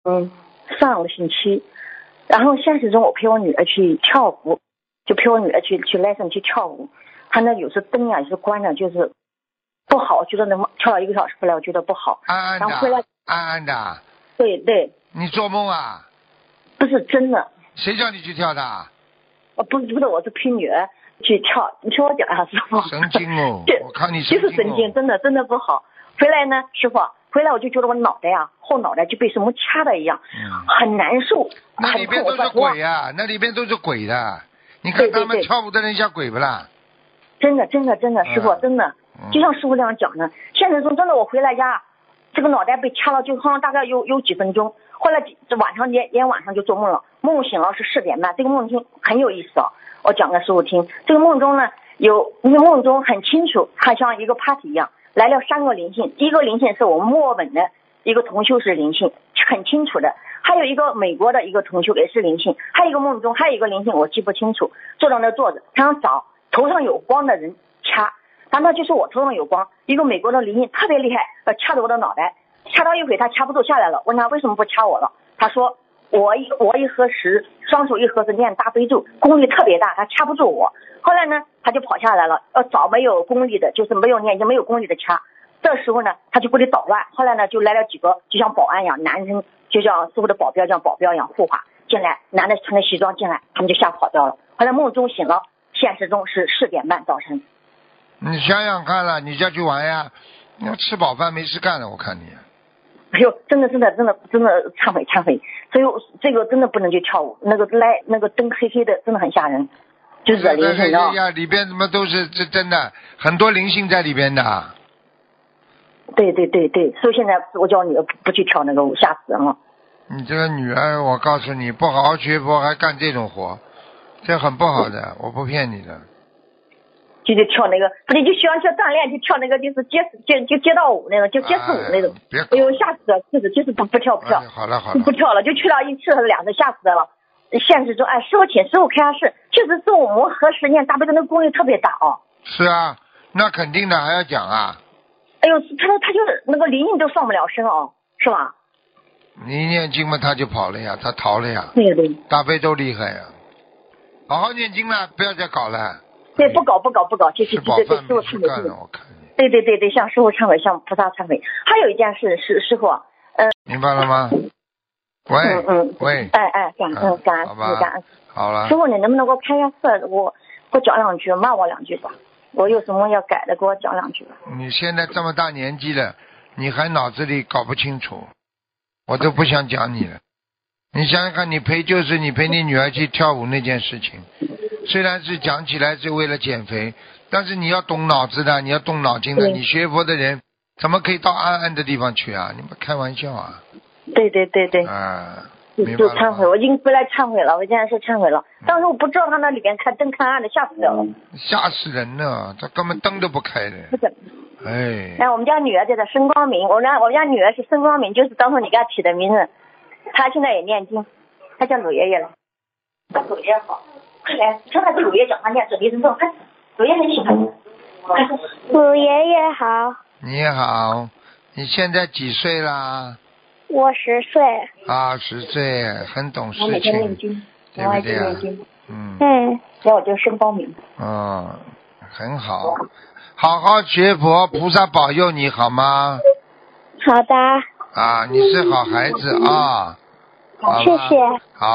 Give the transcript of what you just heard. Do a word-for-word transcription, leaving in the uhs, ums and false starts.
嗯，上个星期，然后现实中我陪我女儿去跳舞，就陪我女儿去去 lesson 去跳舞，她那有时灯呀也是关着，就是不好，我觉得能跳了一个小时回来，我觉得不好。 暗暗的， 然后回来， 暗暗的。 对对。 你做梦啊？ 不是真的。 谁叫你去跳的？ 哦，不是不是，我是陪女儿去跳，你听我讲啊，师傅。 神经哦，我看你神经、哦、就是神经，真的真的不好。回来呢，师傅，回来我就觉得我脑袋呀、啊，后脑袋就被什么掐的一样，嗯、很难受。 那里边都是鬼呀、啊，那里边都是鬼的。你看他们跳舞的人像鬼不啦？ 真的真的真的，师傅、嗯、真的，就像师傅这样讲的。现实中真的，我回来家，这个脑袋被掐了，就好像大概有有几分钟。后来这晚上连连晚上就做梦了，梦醒了是四点半，这个梦听很有意思啊，我讲给师傅听。这个梦中呢，有那个梦中很清楚，它像一个 party 一样，来了三个灵性。第一个灵性是我们墨尔本的一个同修是灵性，很清楚的。还有一个美国的一个同修也是灵性，还有一个梦中还有一个灵性我记不清楚，坐到那坐着，他想找头上有光的人掐，但他就是我头上有光，一个美国的灵性特别厉害，呃掐着我的脑袋。掐到一会他掐不住下来了，问他为什么不掐我了，他说我一我一合十，双手一合十念大悲咒，功力特别大，他掐不住我。后来呢他就跑下来了，要找没有功力的，就是没有念经没有功力的掐。这时候呢他就不得捣乱，后来呢就来了几个就像保安一样，男生就像师傅的保镖像保镖一样护法进来，男的穿着西装进来，他们就吓跑掉了。后来梦中醒了，现实中是四点半早晨。 你想想看了，你下去玩呀，你要吃饱饭没事干了，我看你。 哎呦，真的真的真的真的忏悔忏悔，所以这个真的不能去跳舞，那个来那个灯黑黑的，真的很吓人，就是这灵性啊。里边怎么都是这真的很多灵性在里边的。 对对对对，所以现在我叫你不不去跳那个舞，吓死人了。 你这个女儿，我告诉你，不好好学佛还干这种活，这很不好的，我不骗你的。 就去跳那个，不是就喜欢去锻炼，就跳那个就是街就就街道舞那种，就街舞那种。 别哎呦，吓死了！就是就是不不跳不跳。 哎、好了好了。 不跳了，就去了一次和两次，吓死了。现实中，哎，师傅请师傅开下示，确实是我们合十念大悲咒那个功力特别大哦。 是啊，那肯定的，还要讲啊。 哎呦，他说他就是那个灵性都上不了身哦，是吧？ 你念经嘛，他就跑了呀，他逃了呀。 对对。 大悲咒厉害呀，好好念经了，不要再搞了。 对，不搞不搞不搞，谢谢，对对，师傅忏悔。对对对对，向师傅忏悔，向菩萨忏悔。还有一件事是师傅，嗯、呃。 明白了吗？喂。 嗯嗯。 喂。 哎哎，感恩感恩感恩。 好了。 师傅，你能不能给我开一下示？我给我讲两句，骂我两句吧。我有什么要改的，给我讲两句吧。 你现在这么大年纪了，你还脑子里搞不清楚，我都不想讲你了。你想想看，你陪就是你陪你女儿去跳舞那件事情，虽然是讲起来是为了减肥，但是你要动脑子的，你要动脑筋的。你学佛的人怎么可以到暗暗的地方去啊？你们开玩笑啊？ 对对对对。 啊， 就忏悔，我已经回来忏悔了，我现在是忏悔了。当时我不知道他那里边开灯看暗的，吓死了。 吓死人了，他根本灯都不开的。 不是。 哎。 哎，我们家女儿叫做申光明，我们家我们家女儿是申光明，就是当初你给她起的名字。她现在也念经，她叫鲁爷爷了。她鲁爷爷好。快来，看看这鲁爷讲他念这离人咒，看鲁爷很喜欢。 鲁爷爷好。 你好，你现在几岁啦？ 我十岁。 啊，十岁，很懂事情。 我每天念经， 对不对啊？ 嗯。嗯。然后我就申光明。 嗯，很好，好好学佛，菩萨保佑你好吗？ 好的。 啊，你是好孩子啊。 谢谢。 好。